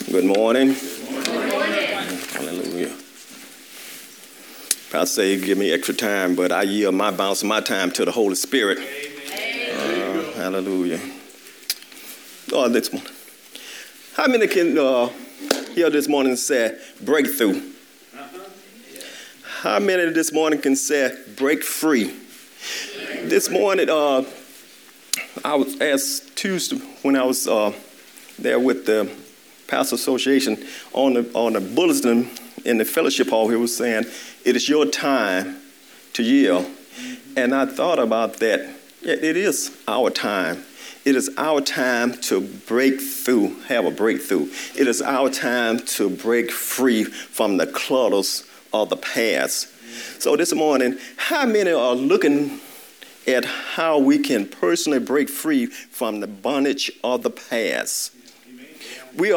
Good morning. Good morning. Hallelujah. Pastor say give me extra time, but I yield my bounce of my time to the Holy Spirit. Hallelujah. Lord, this morning. How many can hear this morning say breakthrough? How many this morning can say break free? This morning, I was asked Tuesday when I was there with the Pastor Association on the bulletin in the fellowship hall. He was saying, "It is your time to yield." And I thought about that. Yeah, it is our time. It is our time to break through, have a breakthrough. It is our time to break free from the clutters of the past. So this morning, how many are looking at how we can personally break free from the bondage of the past? We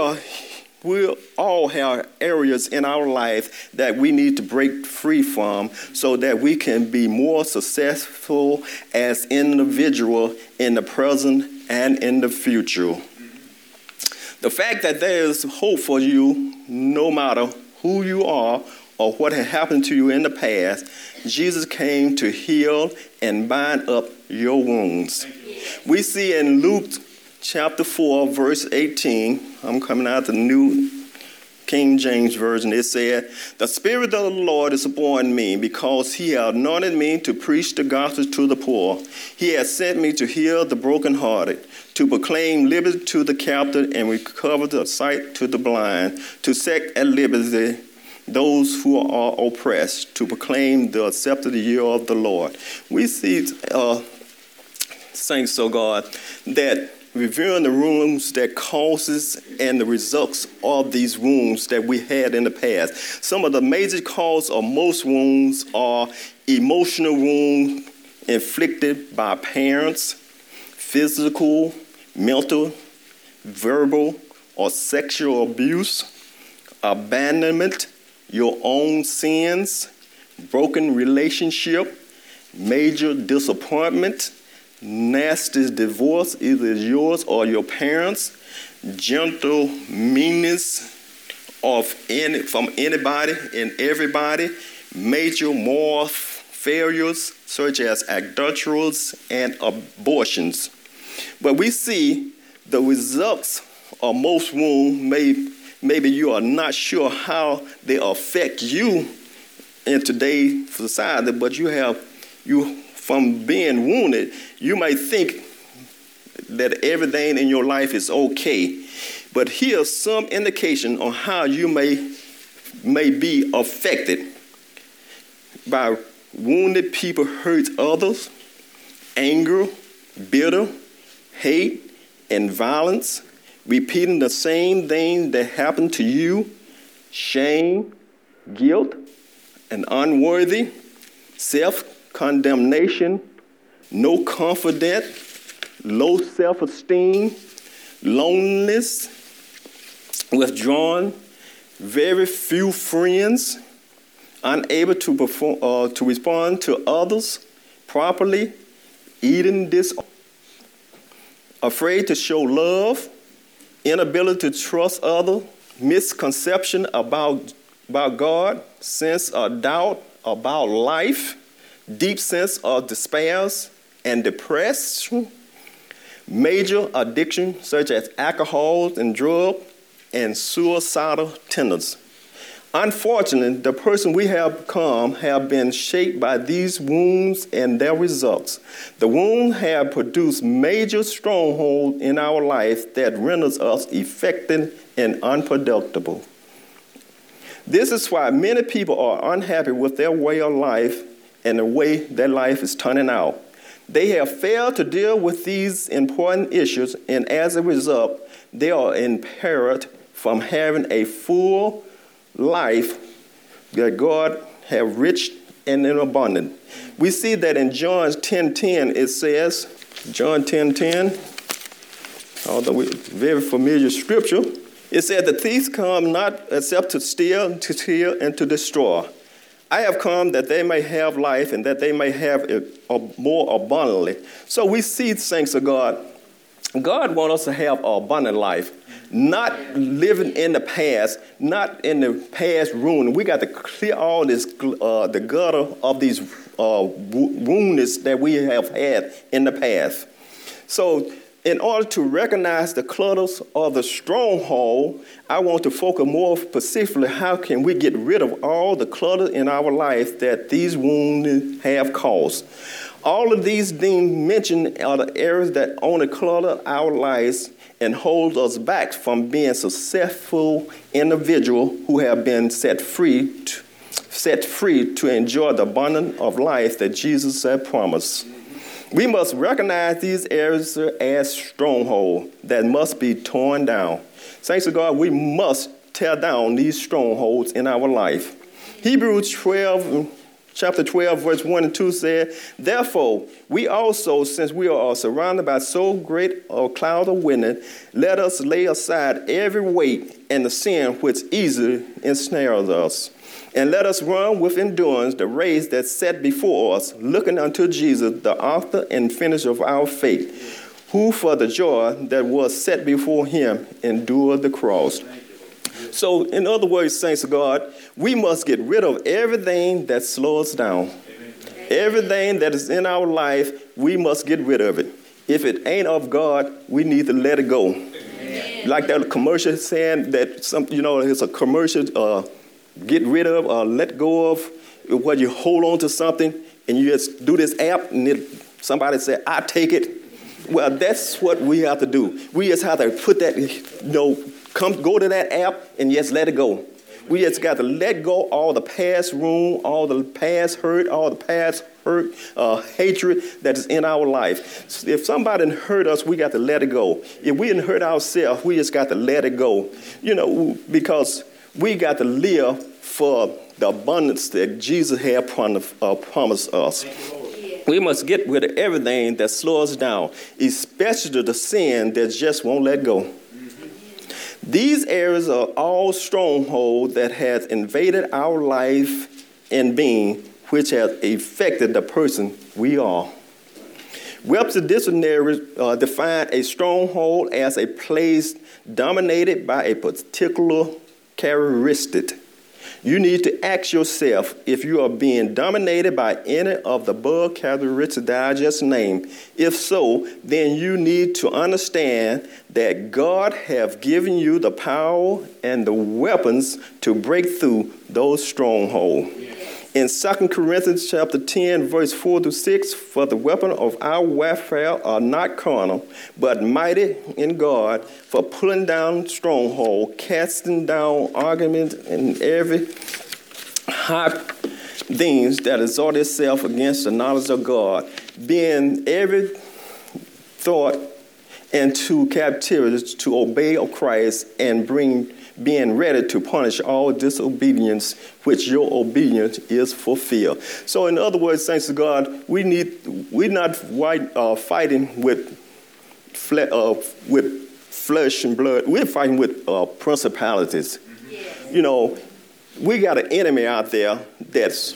all have areas in our life that we need to break free from so that we can be more successful as individuals in the present and in the future. The fact that there is hope for you no matter who you are or what had happened to you in the past, Jesus came to heal and bind up your wounds. We see in Luke chapter 4, verse 18, I'm coming out the New King James Version. It said, "The Spirit of the Lord is upon me, because he has anointed me to preach the gospel to the poor. He has sent me to heal the brokenhearted, to proclaim liberty to the captive and recover the sight to the blind, to set at liberty those who are oppressed, to proclaim the accepted year of the Lord." We see, saints of God, that reviewing the wounds that causes and the results of these wounds that we had in the past. Some of the major causes of most wounds are emotional wounds inflicted by parents, physical, mental, verbal, or sexual abuse, abandonment, your own sins, broken relationship, major disappointment, nasty divorce, either yours or your parents, gentle meanness from anybody and everybody, major moral failures such as adulteries and abortions. But we see the results of most wounds. Maybe you are not sure how they affect you in today's society, but from being wounded, you might think that everything in your life is okay. But here's some indication on how you may be affected by wounded people hurt others, anger, bitter, hate, and violence, repeating the same thing that happened to you, shame, guilt, and unworthy, self-condemnation, no confidence, low self-esteem, loneliness, withdrawn, very few friends, unable to respond to others properly, eating disorder, afraid to show love, inability to trust others, misconception about God, sense of doubt about life, deep sense of despair and depression, major addiction such as alcohol and drug, and suicidal tendencies. Unfortunately, the person we have become have been shaped by these wounds and their results. The wounds have produced major strongholds in our life that renders us effective and unpredictable. This is why many people are unhappy with their way of life and the way their life is turning out. They have failed to deal with these important issues, and as a result, they are impaired from having a full life that God has rich and in abundant. We see that in John 10:10, it says, John 10:10, although very familiar scripture, it said, "The thief come not except to steal, to kill, and to destroy. I have come that they may have life and that they may have it more abundantly." So we see, saints of God, God wants us to have an abundant life. not living in the past, not in the past ruin. We got to clear all this, the gutter of these wounds that we have had in the past. So in order to recognize the clutters or the stronghold, I want to focus more specifically, how can we get rid of all the clutter in our life that these wounds have caused? All of these things mentioned are the areas that only clutter our lives and hold us back from being successful individuals who have been set free to enjoy the abundance of life that Jesus had promised. We must recognize these areas as strongholds that must be torn down. Thanks to God, we must tear down these strongholds in our life. Hebrews chapter 12, verse 1 and 2 said, "Therefore, we also, since we are surrounded by so great a cloud of witnesses, let us lay aside every weight and the sin which easily ensnares us. And let us run with endurance the race that's set before us, looking unto Jesus, the author and finisher of our faith, who for the joy that was set before him endured the cross." So, in other words, saints of God, we must get rid of everything that slows us down. Everything that is in our life, we must get rid of it. If it ain't of God, we need to let it go. Like that commercial saying that it's a commercial. Get rid of or let go of, where you hold on to something and you just do this app and somebody said, "I take it." Well, that's what we have to do. We just have to put that, go to that app and just let it go. We just got to let go all the past wound, all the past hurt, hatred that is in our life. If somebody hurt us, we got to let it go. If we didn't hurt ourselves, we just got to let it go. Because we got to live for the abundance that Jesus had promised us. We must get rid of everything that slows us down, especially the sin that just won't let go. These areas are all strongholds that has invaded our life and being, which has affected the person we are. Webster Dictionary defined a stronghold as a place dominated by a particular characteristic. You need to ask yourself if you are being dominated by any of the above characteristics that I just named. If so, then you need to understand that God has given you the power and the weapons to break through those strongholds. In 2 Corinthians chapter 10, verse 4-6, "For the weapon of our warfare are not carnal, but mighty in God for pulling down stronghold, casting down arguments and every high things that exalt itself against the knowledge of God, being every thought into captivity to obey of Christ, and being ready to punish all disobedience, which your obedience is fulfilled." So in other words, saints of God, we're not fighting with flesh and blood. We're fighting with principalities. Yes. We got an enemy out there that's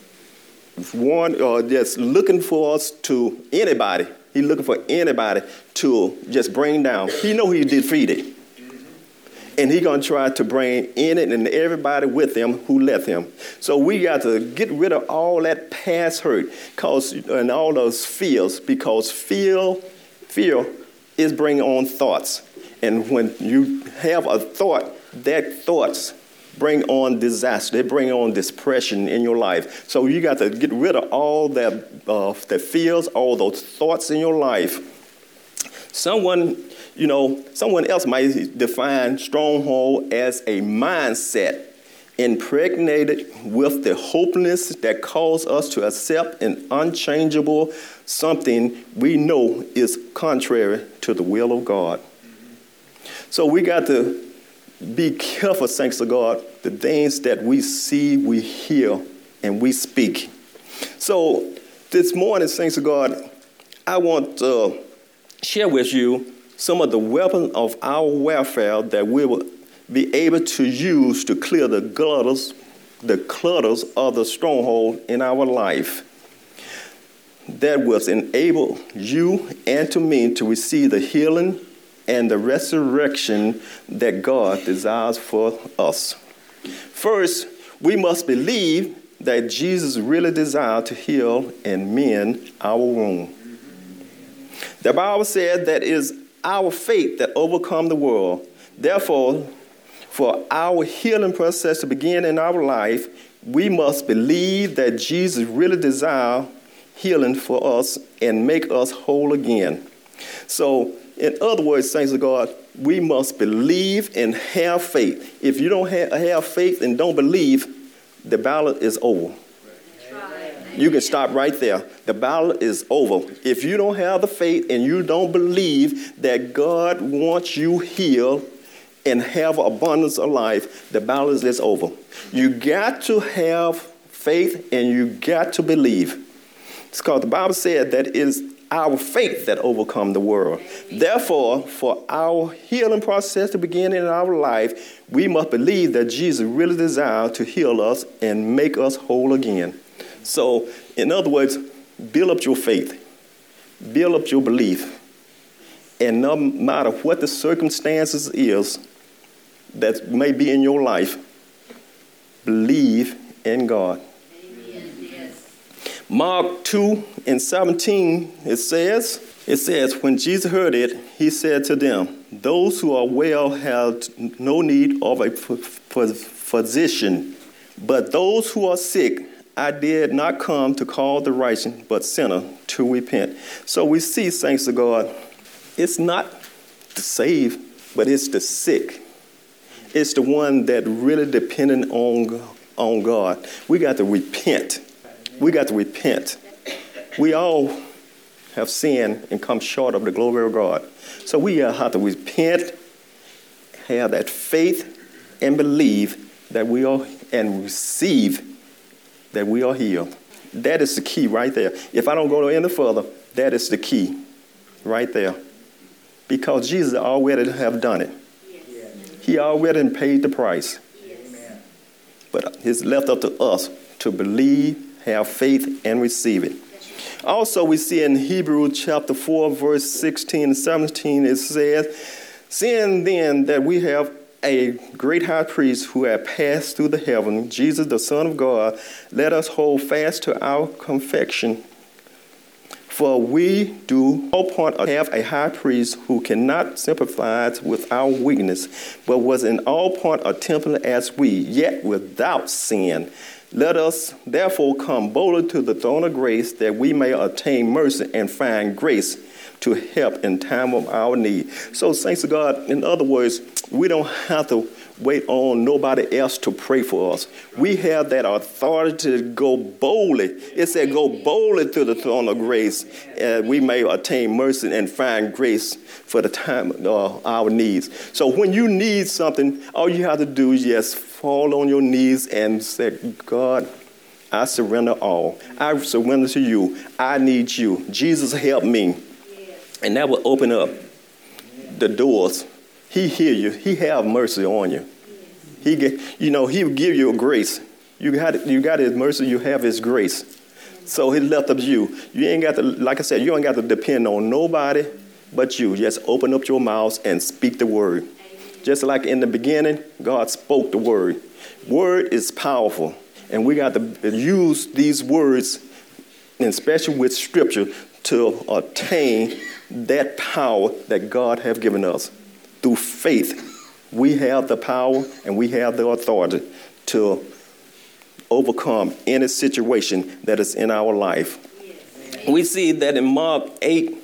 that's looking for us to anybody. He's looking for anybody to just bring down. He know he's defeated. And he's going to try to bring in it and everybody with him who left him. So we got to get rid of all that past hurt and all those fears, because fear is bringing on thoughts. And when you have a thought, that thoughts bring on disaster. They bring on depression in your life. So you got to get rid of all that fears, all those thoughts in your life. Someone else might define stronghold as a mindset impregnated with the hopelessness that causes us to accept an unchangeable something we know is contrary to the will of God. So we got to be careful, saints of God, the things that we see, we hear, and we speak. So this morning, saints of God, I want to share with you some of the weapons of our warfare that we will be able to use to clear the clutters of the stronghold in our life that will enable you and to me to receive the healing and the resurrection that God desires for us. First, we must believe that Jesus really desired to heal and mend our wound. The Bible said that it is our faith that overcomes the world. Therefore, for our healing process to begin in our life, we must believe that Jesus really desires healing for us and make us whole again. So, in other words, saints of God, we must believe and have faith. If you don't have faith and don't believe, the battle is over. You can stop right there. The battle is over. If you don't have the faith and you don't believe that God wants you healed and have abundance of life, the battle is over. You got to have faith and you got to believe. It's because the Bible said that it is our faith that overcomes the world. Therefore, for our healing process to begin in our life, we must believe that Jesus really desires to heal us and make us whole again. So, in other words, build up your faith. Build up your belief. And no matter what the circumstances is that may be in your life, believe in God. Mark 2:17, it says, when Jesus heard it, he said to them, those who are well have no need of a physician, but those who are sick, I did not come to call the righteous, but sinner to repent. So we see, saints of God, it's not the saved, but it's the sick. It's the one that really dependent on God. We got to repent. We got to repent. We all have sinned and come short of the glory of God. So we have to repent, have that faith, and believe that we are, and receive that we are healed. That is the key right there. If I don't go any further, that is the key right there. Because Jesus already have done it. He already paid the price. But it's left up to us to believe, have faith, and receive it. Also, we see in Hebrews chapter 4, verse 16 and 17, it says, seeing then that we have a great high priest who had passed through the heaven, Jesus, the Son of God, let us hold fast to our confession. For we do no point have a high priest who cannot sympathize with our weakness, but was in all point tempted as we, yet without sin. Let us therefore come boldly to the throne of grace, that we may obtain mercy and find grace to help in time of our need. So, saints of God, in other words, we don't have to wait on nobody else to pray for us. We have that authority to go boldly. It said go boldly to the throne of grace, we may attain mercy and find grace for the time of our needs. So when you need something, all you have to do is just fall on your knees and say, God, I surrender all. I surrender to you. I need you. Jesus, help me. And that will open up the doors. He hear you. He have mercy on you. He will give you a grace. You got his mercy. You have his grace. So he left up to you. You ain't got to, like I said, you ain't got to depend on nobody but you. Just open up your mouth and speak the word. Just like in the beginning, God spoke the word. Word is powerful. And we got to use these words, and especially with scripture, to attain that power that God has given us. Through faith, we have the power and we have the authority to overcome any situation that is in our life. Yes. We see that in Mark 8,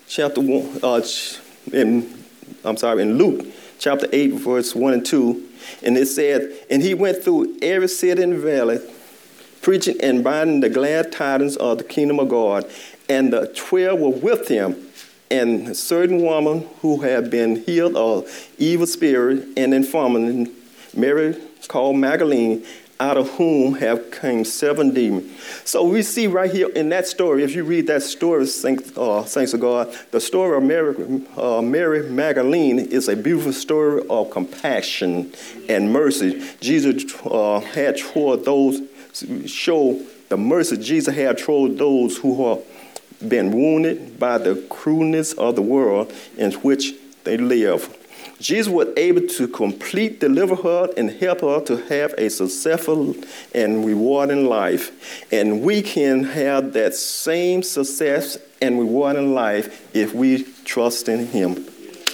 in Luke chapter 8, verse 1 and 2, and it said, and he went through every city and valley, preaching and binding the glad tidings of the kingdom of God. And the 12 were with him, and a certain woman who had been healed of evil spirit and infirmity, Mary called Magdalene, out of whom have came 7 demons. So we see right here in that story, if you read that story, saints of God, the story of Mary Magdalene is a beautiful story of compassion and mercy. Jesus had toward those, show the mercy Jesus had toward those who are been wounded by the cruelness of the world in which they live. Jesus was able to complete, deliver her, and help her to have a successful and rewarding life. And we can have that same success and rewarding life if we trust in him.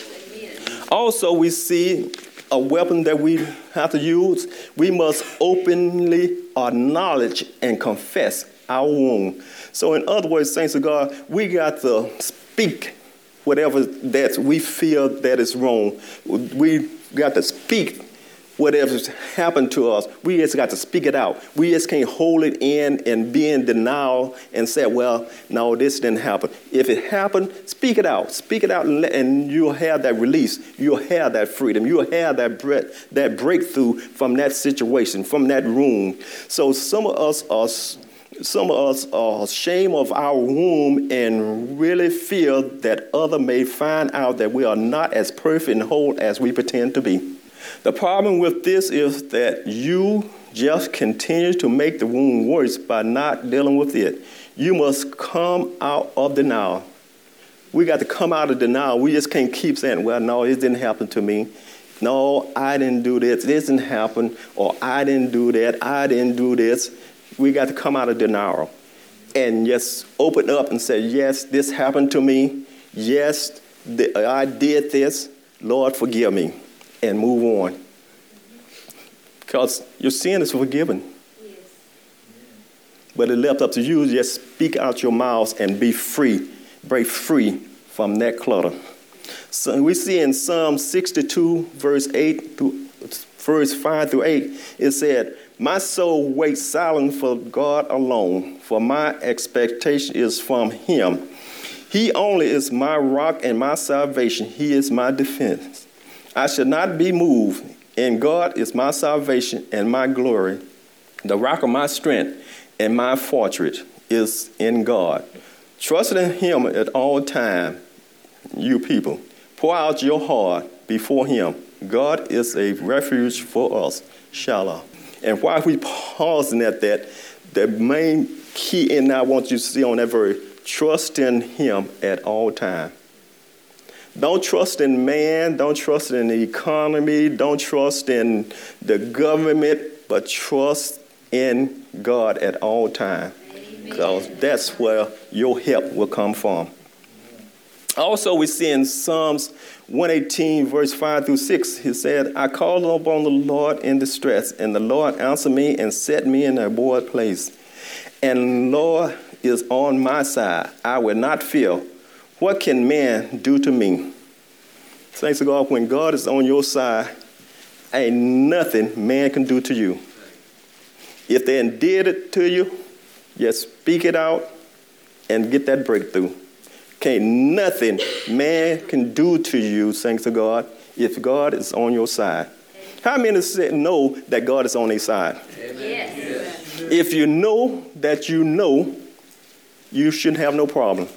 Also, we see a weapon that we have to use. We must openly acknowledge and confess our wound. So in other words, saints of God, we got to speak whatever that we feel that is wrong. We got to speak whatever's happened to us. We just got to speak it out. We just can't hold it in and be in denial and say, well, no, this didn't happen. If it happened, speak it out. Speak it out and you'll have that release. You'll have that freedom. You'll have that breakthrough from that situation, from that room. So some of us are ashamed of our womb and really feel that others may find out that we are not as perfect and whole as we pretend to be. The problem with this is that you just continue to make the wound worse by not dealing with it. You must come out of denial. We got to come out of denial. We just can't keep saying, well, no, it didn't happen to me. No, I didn't do this. This didn't happen. Or I didn't do that. I didn't do this. We got to come out of denial and just open up and say, yes, this happened to me. Yes, I did this. Lord, forgive me. And move on. Because your sin is forgiven. Yes. But it left up to you to just speak out your mouth and be free. Break free from that clutter. So we see in Psalm 62, verse 5 through 8, it said, my soul waits silent for God alone, for my expectation is from him. He only is my rock and my salvation. He is my defense. I shall not be moved, and God is my salvation and my glory. The rock of my strength and my fortress is in God. Trust in him at all times, you people. Pour out your heart before him. God is a refuge for us. Shalom. And while we pausing at that, the main key in that I want you to see on that verse, trust in him at all times. Don't trust in man. Don't trust in the economy. Don't trust in the government, but trust in God at all times. Because that's where your help will come from. Also, we see in Psalms 118, verse 5 through 6, he said, I called upon the Lord in distress, and the Lord answered me and set me in a abhorred place. And Lord is on my side. I will not fear. What can man do to me? Thanks to God, when God is on your side, ain't nothing man can do to you. If they did it to you, just speak it out and get that breakthrough. Can't nothing man can do to you, thanks to God, if God is on your side. How many know that God is on their side? Yes. If you know that you know, you shouldn't have no problem.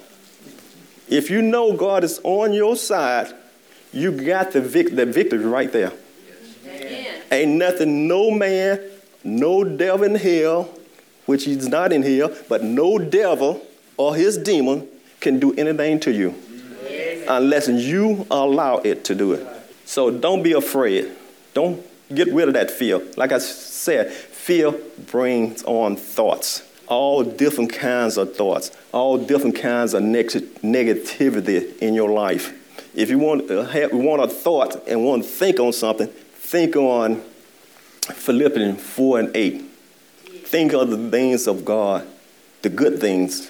If you know God is on your side, you got the victory right there. Amen. Ain't nothing, no man, no devil in hell, which he's not in hell, but no devil or his demon can do anything to you unless you allow it to do it. So don't be afraid. Don't get rid of that fear. Like I said, fear brings on thoughts. All different kinds of thoughts, all different kinds of negativity in your life. If you want a thought and want to think on something, think on Philippians 4 and 8. Think of the things of God, the good things.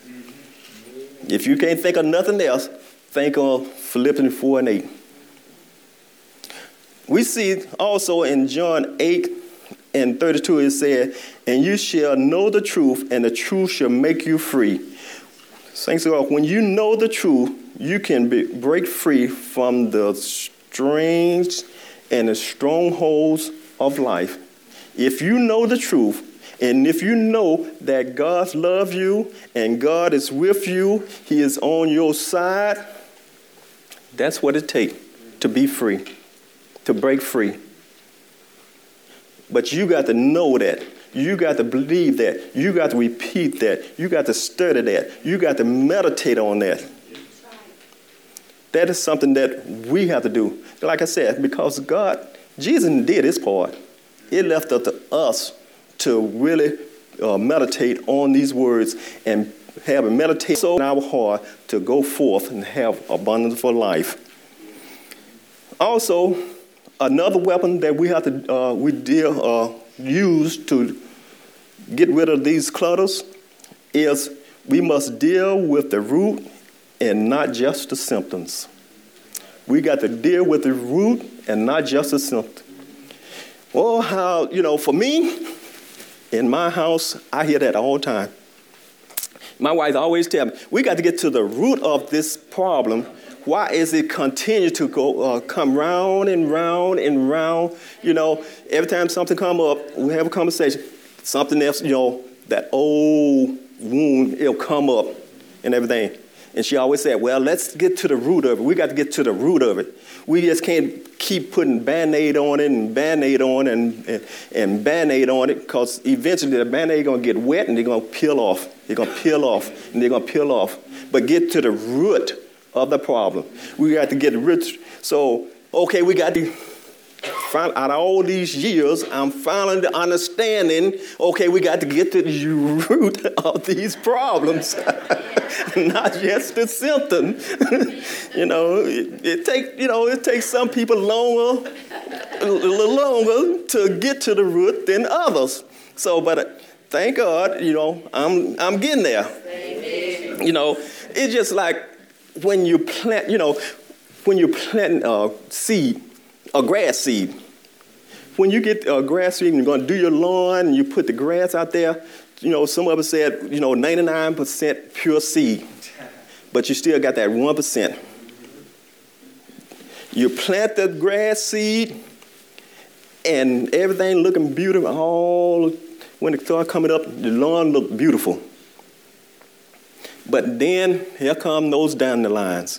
If you can't think of nothing else, think of Philippians 4 and 8. We see also in John 8 and 32, it said, and you shall know the truth, and the truth shall make you free. Thanks to God, when you know the truth, you can break free from the strings and the strongholds of life. If you know the truth, and if you know that God loves you and God is with you, he is on your side, that's what it takes to be free, to break free. But you got to know that. You got to believe that. You got to repeat that. You got to study that. You got to meditate on that. That is something that we have to do. Like I said, because Jesus did his part. It left up to us to really meditate on these words and have a meditation in our heart to go forth and have abundance for life. Also, another weapon that we have to use to get rid of these clutters is we must deal with the root and not just the symptoms. We got to deal with the root and not just the symptoms. Oh, how, for me, in my house, I hear that all the time. My wife always tells me, we got to get to the root of this problem. Why is it continue to come round and round and round? Every time something come up, we have a conversation. Something else, that old wound, it'll come up and everything. And she always said, well, let's get to the root of it. We got to get to the root of it. We just can't keep putting Band-Aid on it and Band-Aid on it and Band-Aid on it, because eventually the Band-Aid going to get wet and they're going to peel off. They're going to peel off and they're going to peel off. But get to the root of the problem. We got to get rid. So, okay, we got to out of all these years, I'm finally understanding, okay, we got to get to the root of these problems, not just the symptom. It takes some people a little longer to get to the root than others. So, but thank God, I'm getting there. Amen. It's just like when you plant, seed, a grass seed. When you get a grass seed and you're going to do your lawn and you put the grass out there, some of us said, 99% pure seed, but you still got that 1%. You plant the grass seed and everything looking beautiful. When it starts coming up, the lawn look beautiful. But then here come those dandelions.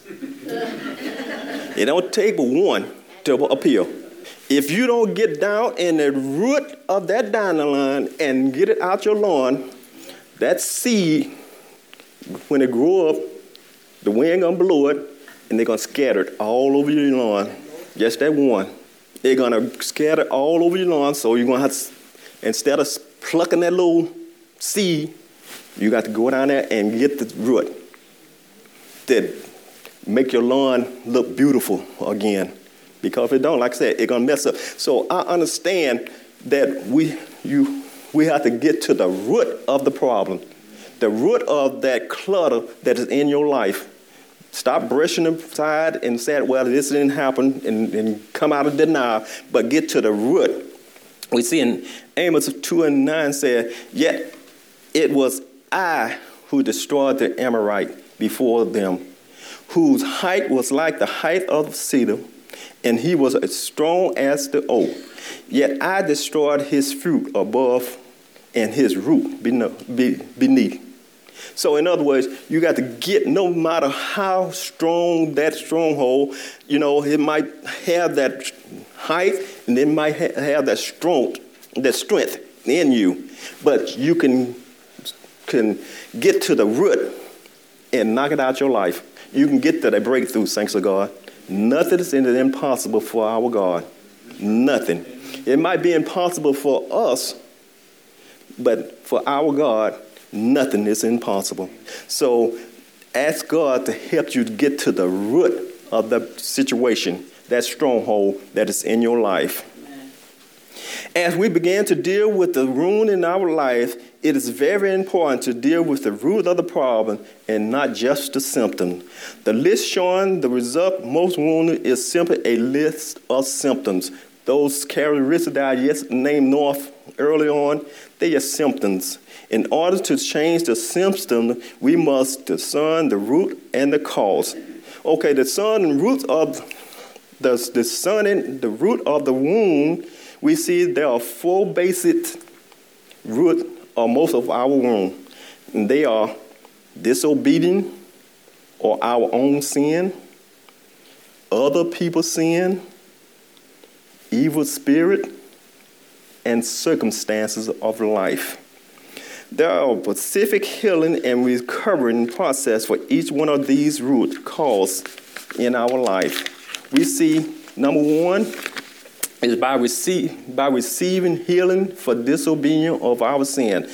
It don't take but one to appeal. If you don't get down in the root of that dandelion and get it out your lawn, that seed, when it grow up, the wind gonna blow it, and they're gonna scatter it all over your lawn. Just that one. They're gonna scatter it all over your lawn, so you're gonna have to, instead of plucking that little seed, you got to go down there and get the root that make your lawn look beautiful again. Because if it don't, like I said, it's going to mess up. So I understand that we have to get to the root of the problem, the root of that clutter that is in your life. Stop brushing aside and saying, well, this didn't happen, and come out of denial, but get to the root. We see in Amos 2:9 said, yet it was I who destroyed the Amorite before them, whose height was like the height of cedar, and he was as strong as the oak. Yet I destroyed his fruit above and his root beneath. So in other words, you got to get, no matter how strong that stronghold, it might have that height and it might have that strength in you, but you can get to the root and knock it out your life. You can get to that breakthrough, thanks to God. Nothing is impossible for our God. Nothing. It might be impossible for us, but for our God, nothing is impossible. So ask God to help you get to the root of the situation, that stronghold that is in your life. As we begin to deal with the wound in our life, it is very important to deal with the root of the problem and not just the symptom. The list showing the result most wounded is simply a list of symptoms. Those characteristics that I just named off early on, they are symptoms. In order to change the symptom, we must discern the root and the cause. Okay, the root of the wound, we see there are four basic root of most of our wound. And they are disobedience or our own sin, other people's sin, evil spirit, and circumstances of life. There are a specific healing and recovering process for each one of these root cause in our life. We see, number one, is by receiving healing for disobedience of our sin.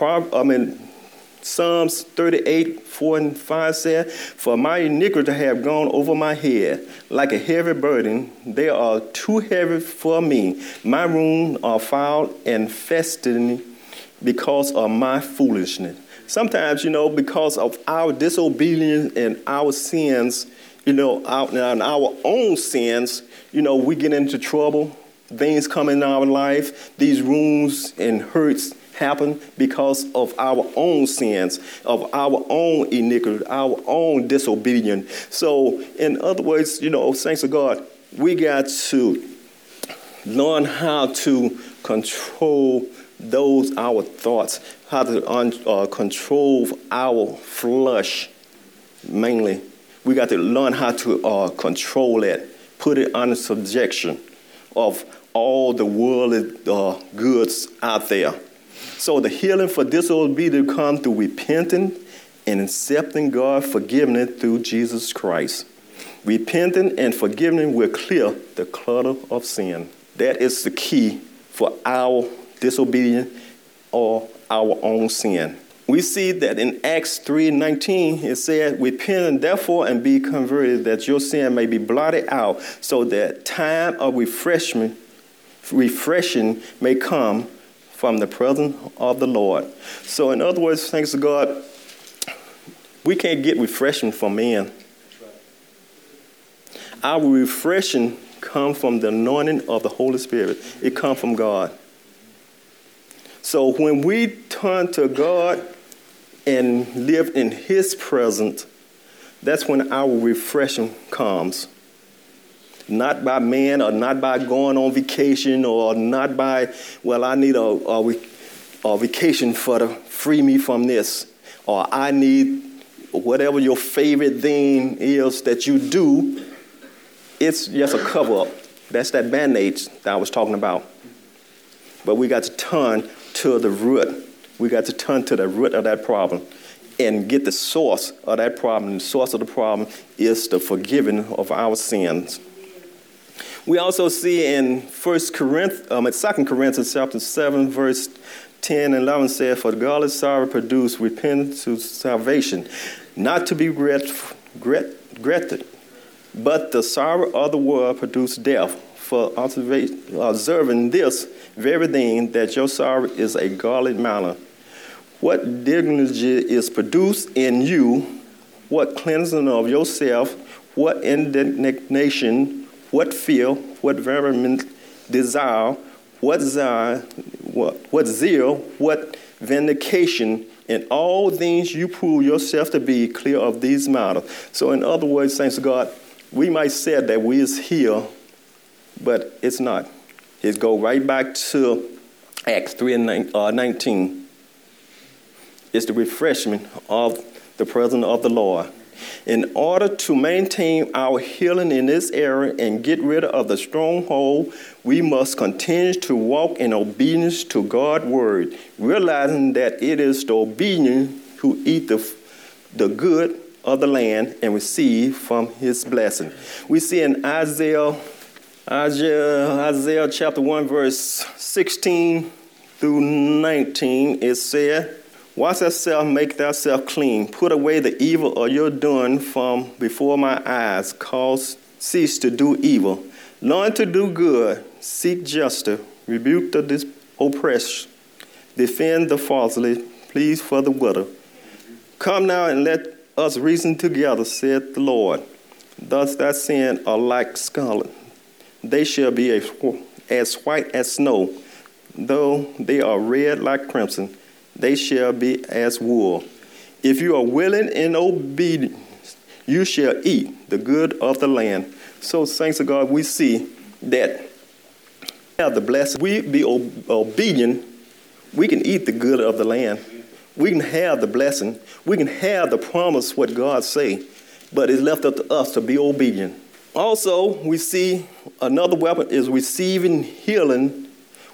Psalms 38, 4 and 5 said, "For my iniquity have gone over my head, like a heavy burden. They are too heavy for me. My wounds are foul and festering because of my foolishness." Sometimes, because of our disobedience and our sins, our own sins, we get into trouble. Things come in our life. These wounds and hurts happen because of our own sins, of our own iniquity, our own disobedience. So, in other words, saints of God, we got to learn how to control our thoughts, how to control our flesh, mainly. We got to learn how to control it, put it under subjection of all the worldly goods out there. So the healing for disobedience comes through repenting and accepting God's forgiveness through Jesus Christ. Repenting and forgiving will clear the clutter of sin. That is the key for our disobedience or our own sin. We see that in Acts 3:19, it said, "Repent therefore and be converted, that your sin may be blotted out, so that time of refreshing may come from the presence of the Lord." So in other words, thanks to God, we can't get refreshing from man. Our refreshing comes from the anointing of the Holy Spirit. It comes from God. So when we turn to God and live in His presence, that's when our refreshing comes. Not by man, or not by going on vacation, or not by, I need a vacation to free me from this, or I need whatever your favorite thing is that you do. It's just a cover-up. That's that Band-Aid that I was talking about. But we got to turn to the root. We got to turn to the root of that problem and get the source of that problem. The source of the problem is the forgiving of our sins. We also see in 2 Corinthians chapter 7, verse 10 and 11 says, "For godly sorrow produces repentance to salvation, not to be regretted. But the sorrow of the world produces death. For observing this very thing, that your sorrow is a godly manner. What dignity is produced in you, what cleansing of yourself, what indignation, what fear, what vehement desire, what zeal, what vindication, in all things you prove yourself to be clear of these matters." So in other words, saints of God, we might say that we is here, but it's not. It goes right back to Acts 3:19. It's the refreshment of the presence of the Lord. In order to maintain our healing in this area and get rid of the stronghold, we must continue to walk in obedience to God's word, realizing that it is the obedient who eat the good of the land and receive from His blessing. We see in Isaiah chapter 1, verse 16 through 19, it said, "Wash thyself, make thyself clean. Put away the evil of your doing from before my eyes. Cease to do evil. Learn to do good. Seek justice. Rebuke the oppressed. Defend the falsely. Plead for the widow. Come now and let us reason together, said the Lord. Thus thy sins are like scarlet. They shall be as white as snow. Though they are red like crimson, they shall be as wool. If you are willing and obedient, you shall eat the good of the land." So, saints of God, we see that have the blessing. We be obedient, we can eat the good of the land. We can have the blessing. We can have the promise, what God say, but it's left up to us to be obedient. Also, we see another weapon is receiving healing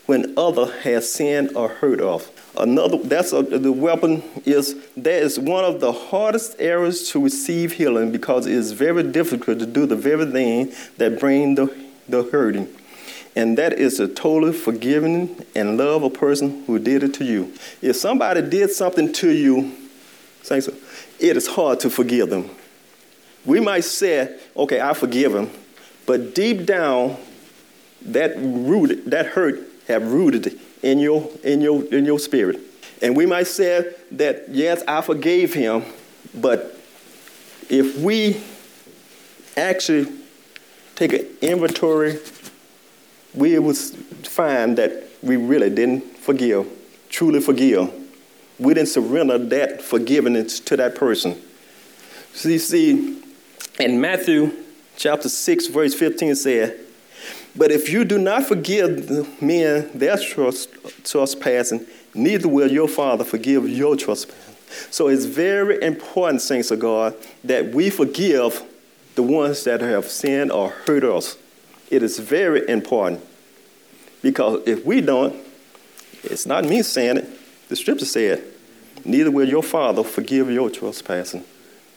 when other has sinned or hurt us. The weapon is, that is one of the hardest areas to receive healing because it is very difficult to do the very thing that brings the hurting. And that is to totally forgiving and love a person who did it to you. If somebody did something to you, it is hard to forgive them. We might say, okay, I forgive him, but deep down, that hurt have rooted in your spirit. And we might say that, yes, I forgave him, but if we actually take an inventory, we would find that we really didn't truly forgive. We didn't surrender that forgiveness to that person. So you see, in Matthew chapter 6, verse 15 said, but if you do not forgive the men their trespassing, neither will your Father forgive your trespassing. So it's very important, saints of God, that we forgive the ones that have sinned or hurt us. It is very important. Because if we don't, it's not me saying it. The scripture said, neither will your Father forgive your trespassing.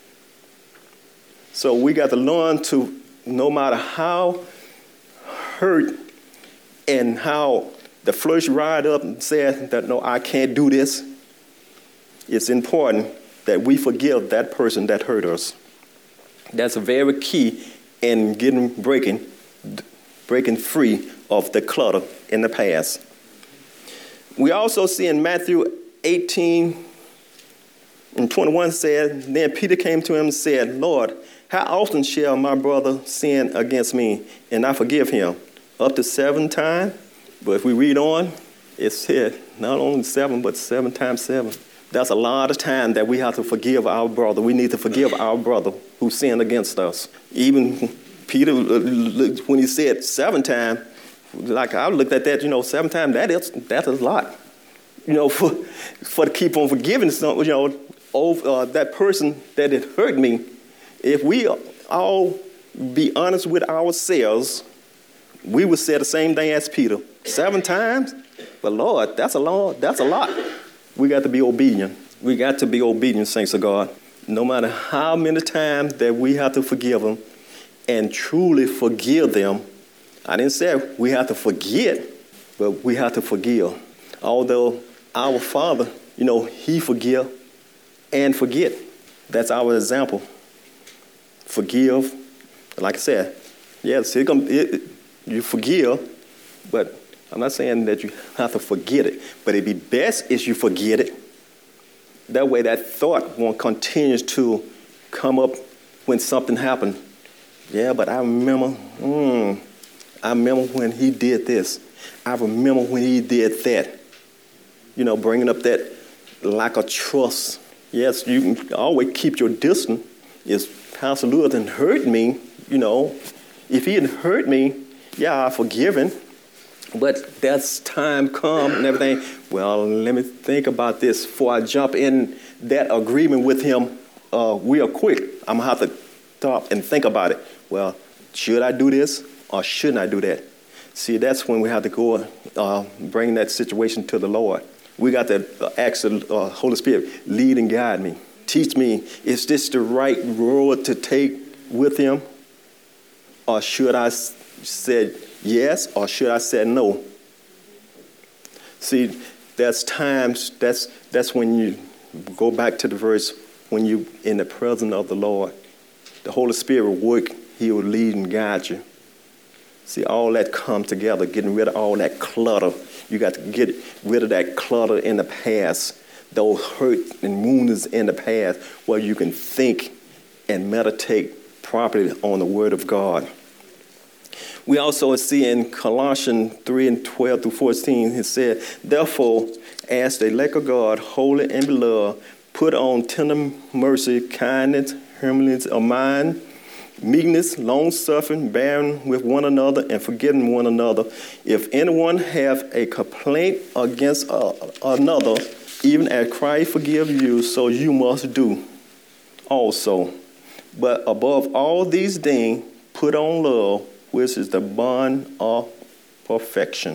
So we got to learn to, no matter how hurt and how the flesh rise up and said that, no, I can't do this, it's important that we forgive that person that hurt us. That's a very key in breaking free of the clutter in the past. We also see in Matthew 18 and 21 said, then Peter came to him and said, Lord, how often shall my brother sin against me and I forgive him? Up to 7 times? But if we read on, it said not only 7, but 7 times 7. That's a lot of time that we have to forgive our brother. We need to forgive our brother who sinned against us. Even Peter, when he said 7 times, like I looked at that, 7 times, that's a lot. For to keep on forgiving that person that it hurt me. If we all be honest with ourselves, we would say the same thing as Peter. 7 times? But Lord, that's a lot. We got to be obedient. We got to be obedient, saints of God. No matter how many times that we have to forgive them and truly forgive them. I didn't say we have to forget, but we have to forgive. Although our Father, he forgive and forget. That's our example. Forgive. Like I said, yes, you forgive, but I'm not saying that you have to forget it. But it'd be best if you forget it. That way that thought won't continue to come up when something happened. Yeah, but I remember when he did this. I remember when he did that. Bringing up that lack of trust. Yes, you can always keep your distance. If Pastor Lewis didn't hurt me, if he didn't hurt me, yeah, I forgive him. But that's time come and everything. Well, let me think about this before I jump in that agreement with him real quick. I'm going to have to stop and think about it. Well, should I do this or shouldn't I do that? See, that's when we have to go bring that situation to the Lord. We got to ask the Holy Spirit, lead and guide me. Teach me, is this the right road to take with him? Or should I say yes, or should I say no? See, there's times, that's when you go back to the verse, when you in the presence of the Lord. The Holy Spirit will work, he will lead and guide you. See, all that come together, getting rid of all that clutter. You got to get rid of that clutter in the past, those hurt and wounds in the past, where you can think and meditate properly on the Word of God. We also see in Colossians 3 and 12 through 14, it said, therefore, as the elect of God, holy and beloved, put on tender mercy, kindness, humility of mind, meekness, long-suffering, bearing with one another, and forgiving one another. If anyone have a complaint against another, even as Christ forgive you, so you must do also. But above all these things, put on love, which is the bond of perfection.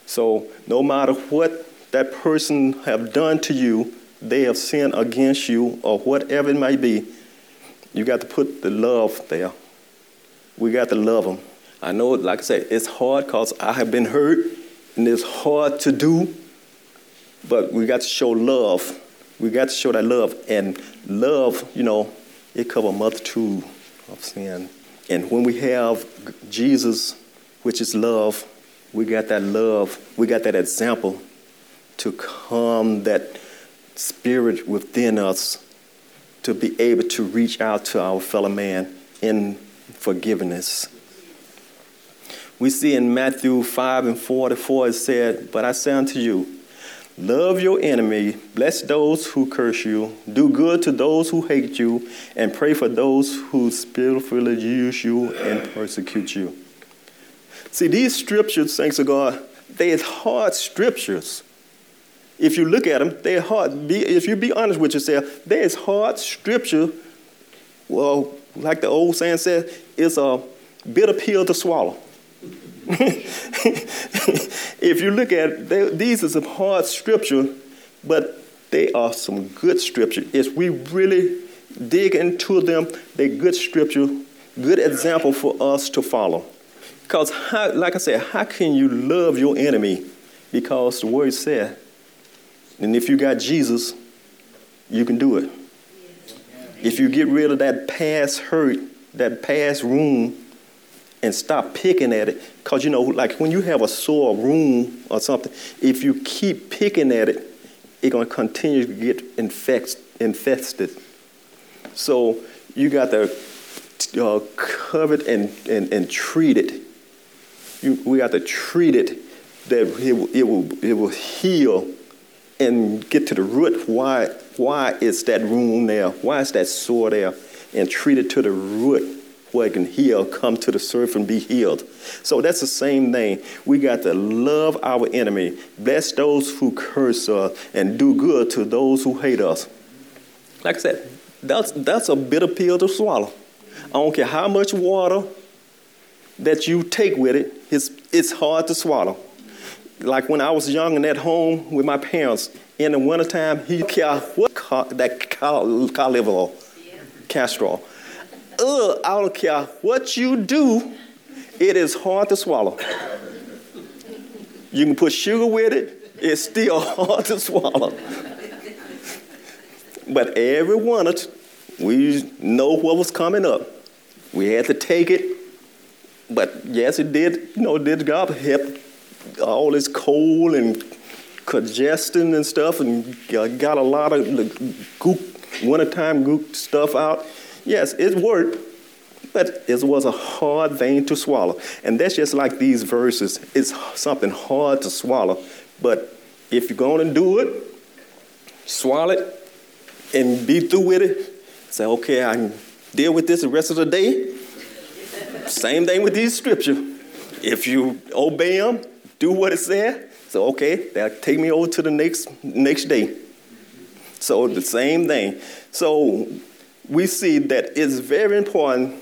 So no matter what that person have done to you, they have sinned against you or whatever it might be, you got to put the love there. We got to love them. I know, like I said, it's hard because I have been hurt and it's hard to do, but we got to show love. We got to show that love. And love, it covers a multitude of sin. And when we have Jesus, which is love, we got that love. We got that example to calm that spirit within us to be able to reach out to our fellow man in forgiveness. We see in Matthew 5:44, it said, "But I say unto you, love your enemy, bless those who curse you, do good to those who hate you, and pray for those who spitefully use you and persecute you." See, these scriptures, saints of God, they're hard scriptures. If you look at them, they're hard. If you be honest with yourself, there's hard scripture. Well, like the old saying said, it's a bitter pill to swallow. If you look at it, these are some hard scripture, but they are some good scripture. If we really dig into them, they're good scripture, good example for us to follow. Because, like I said, how can you love your enemy? Because the word said, and if you got Jesus, you can do it. If you get rid of that past hurt, that past wound, and stop picking at it, because like when you have a sore wound or something, if you keep picking at it, it's going to continue to get infested. So you got to cover it and treat it. We got to treat it that it will heal and get to the root. Why is that wound there? Why is that sore there? And treat it to the root where it can heal, come to the surface and be healed. So that's the same thing. We got to love our enemy, bless those who curse us, and do good to those who hate us. Like I said, that's a bitter pill to swallow. I don't care how much water that you take with it, it's hard to swallow. Like when I was young and at home with my parents, in the wintertime, he care what Castrol. I don't care what you do, it is hard to swallow. You can put sugar with it, it's still hard to swallow. But every one of us, we know what was coming up. We had to take it, but yes, it did, did God help all this cold and congestion and stuff, and got a lot of wintertime goop stuff out. Yes, it worked, but it was a hard thing to swallow. And that's just like these verses. It's something hard to swallow. But if you're going to do it, swallow it and be through with it. Say, okay, I can deal with this the rest of the day. Same thing with these scriptures. If you obey them, do what it said, so okay, that'll take me over to the next day. So the same thing. So we see that it's very important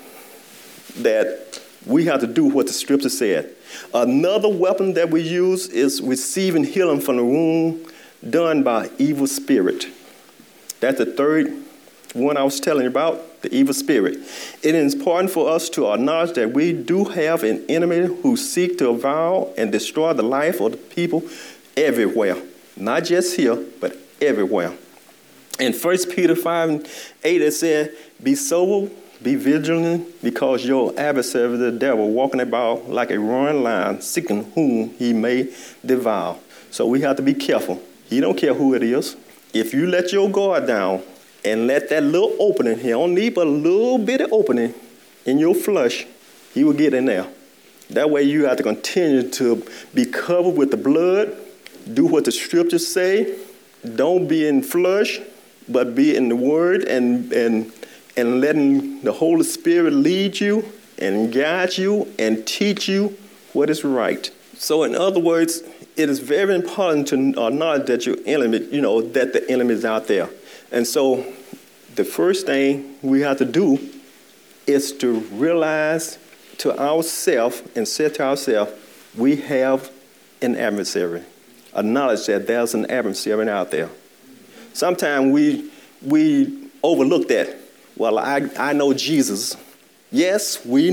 that we have to do what the scripture said. Another weapon that we use is receiving healing from the wound done by evil spirit. That's the third one I was telling you about, the evil spirit. It is important for us to acknowledge that we do have an enemy who seeks to devour and destroy the life of the people everywhere. Not just here, but everywhere. In 1 Peter 5:8, it said, "Be sober, be vigilant, because your adversary, the devil, walking about like a roaring lion, seeking whom he may devour." So we have to be careful. He don't care who it is. If you let your guard down and let that little opening, he don't need but a little bit of opening in your flesh, he will get in there. That way you have to continue to be covered with the blood, do what the scriptures say. Don't be in flesh, but be in the word and letting the Holy Spirit lead you and guide you and teach you what is right. So in other words, it is very important to acknowledge that your enemy, that the enemy is out there. And so the first thing we have to do is to realize to ourselves and say to ourselves, we have an adversary. Acknowledge that there's an adversary out there. Sometimes we overlook that. Well, I know Jesus. Yes, we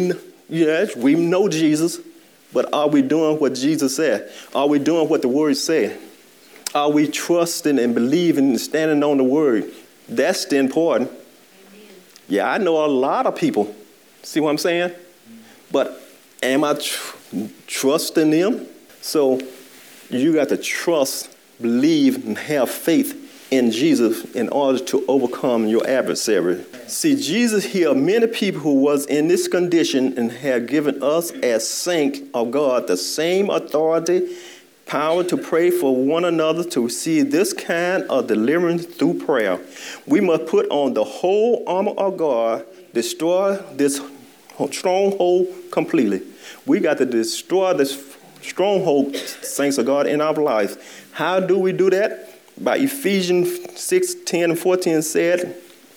know Jesus, but are we doing what Jesus said? Are we doing what the Word said? Are we trusting and believing and standing on the Word? That's the important. Amen. Yeah, I know a lot of people. See what I'm saying? But am I trusting them? So you got to trust, believe, and have faith in Jesus in order to overcome your adversary. See, Jesus healed many people who was in this condition and had given us as saints of God the same authority, power to pray for one another to receive this kind of deliverance through prayer. We must put on the whole armor of God, destroy this stronghold completely. We got to destroy this stronghold, saints of God, in our life. How do we do that? By Ephesians 6, 10, and 14 said,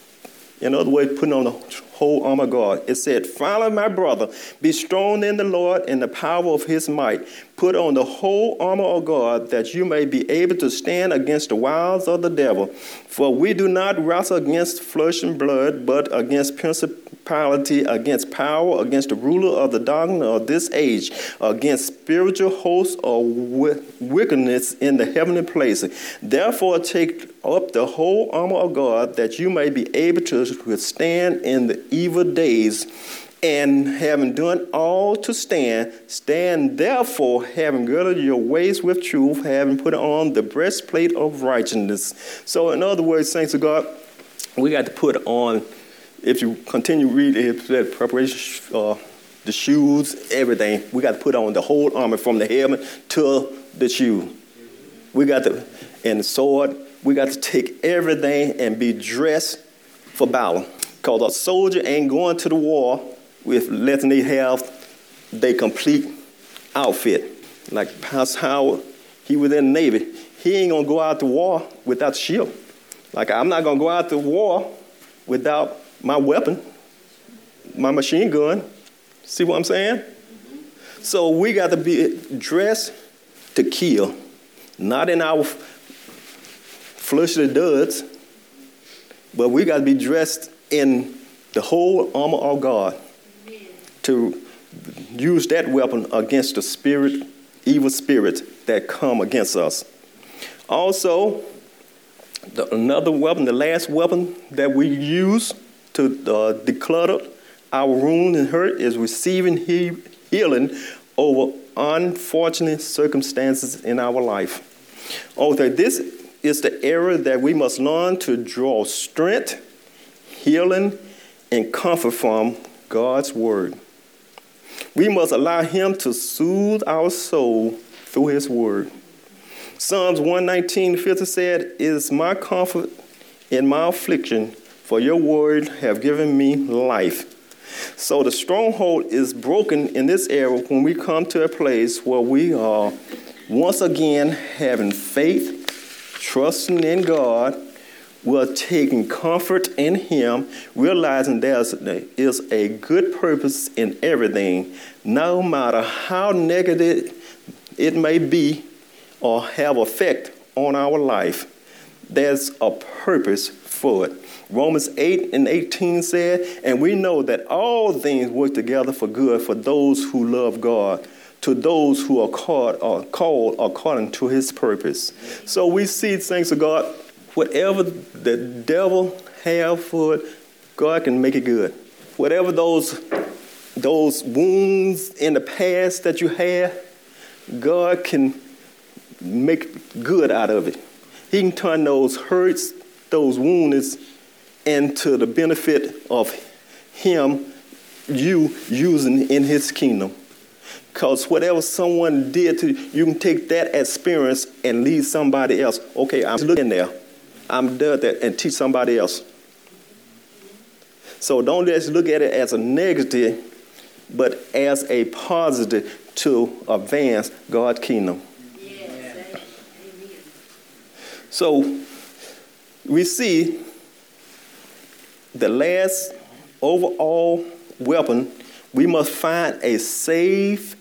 in other words, putting on the whole armor of God. It said, finally, my brother, be strong in the Lord and the power of his might. Put on the whole armor of God that you may be able to stand against the wiles of the devil. For we do not wrestle against flesh and blood, but against principality, against power, against the ruler of the darkness of this age, against spiritual hosts of wickedness in the heavenly places. Therefore, take up the whole armor of God that you may be able to withstand in the evil days. And having done all to stand, stand therefore, having girded your waist with truth, having put on the breastplate of righteousness. So in other words, saints of God, we got to put on, if you continue reading that preparation, the shoes, everything, we got to put on the whole armor from the helmet to the shoe. We got to, and the sword, we got to take everything and be dressed for battle. Because a soldier ain't going to the war with letting they have their complete outfit. Like Pastor Howard, he was in the Navy. He ain't gonna go out to war without a shield. Like I'm not gonna go out to war without my weapon, my machine gun. See what I'm saying? Mm-hmm. So we got to be dressed to kill, not in our fleshly duds, but we got to be dressed in the whole armor of God to use that weapon against the evil spirits that come against us. Also, another weapon, the last weapon that we use to declutter our wound and hurt is receiving healing over unfortunate circumstances in our life. Okay, this is the area that we must learn to draw strength, healing, and comfort from God's word. We must allow him to soothe our soul through his word. Psalms 119:50 said, "It is my comfort in my affliction, for your word have given me life." So the stronghold is broken in this area when we come to a place where we are once again having faith, trusting in God. We're taking comfort in him, realizing there is a good purpose in everything, no matter how negative it may be or have effect on our life. There's a purpose for it. Romans 8:18 said, "And we know that all things work together for good for those who love God, to those who are called according to his purpose." So we see things of God. Whatever the devil have for it, God can make it good. Whatever those wounds in the past that you had, God can make good out of it. He can turn those hurts, those wounds, into the benefit of him, you using in his kingdom. Because whatever someone did to you, you can take that experience and lead somebody else. Okay, I'm looking there. I'm doing that and teach somebody else. So don't just look at it as a negative, but as a positive to advance God's kingdom. Yes. Amen. So we see the last overall weapon. We must find a safe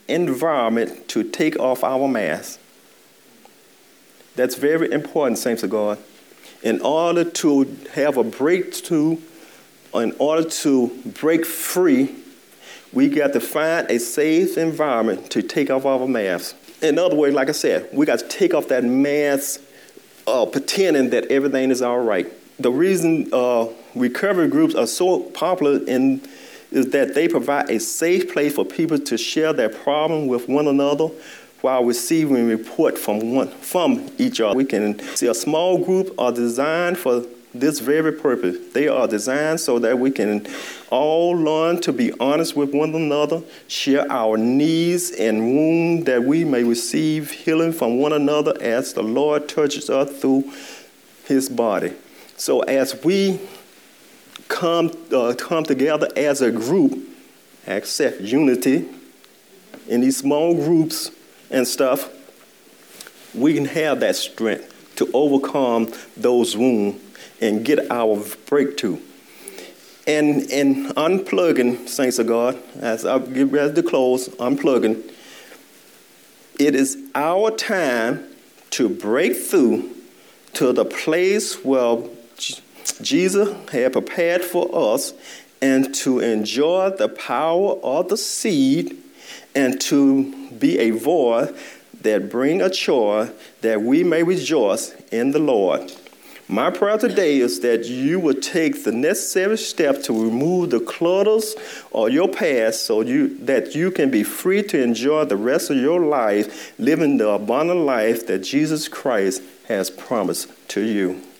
environment to take off our mask. That's very important, saints of God. In order to have a breakthrough, in order to break free, we got to find a safe environment to take off our masks. In other words, like I said, we got to take off that mask pretending that everything is all right. The reason recovery groups are so popular is that they provide a safe place for people to share their problem with one another while receiving report from each other. We can see a small group are designed for this very purpose. They are designed so that we can all learn to be honest with one another, share our needs and wounds, that we may receive healing from one another as the Lord touches us through his body. So as we come together as a group, accept unity in these small groups and stuff, we can have that strength to overcome those wounds and get our breakthrough. And unplugging, saints of God, as I get ready to close, unplugging, it is our time to break through to the place where Jesus had prepared for us, and to enjoy the power of the seed, and to be a voice that bring a joy, that we may rejoice in the Lord. My prayer today is that you will take the necessary step to remove the clutters of your past so that you can be free to enjoy the rest of your life, living the abundant life that Jesus Christ has promised to you.